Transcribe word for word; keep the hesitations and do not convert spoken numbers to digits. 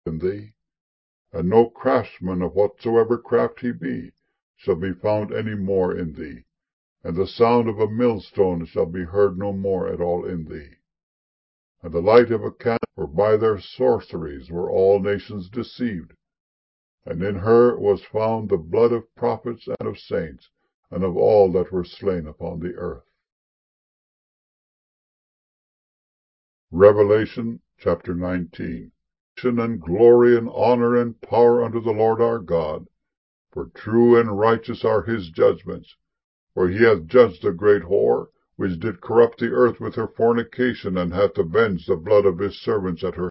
in thee, and no craftsman of whatsoever craft he be shall be found any more in thee, and the sound of a millstone shall be heard no more at all in thee. And the light of a candle, for by their sorceries were all nations deceived. And in her was found the blood of prophets and of saints, and of all that were slain upon the earth. Revelation chapter nineteen. And glory and honor and power unto the Lord our God, for true and righteous are his judgments. For he hath judged the great whore, which did corrupt the earth with her fornication, and hath avenged the blood of his servants at her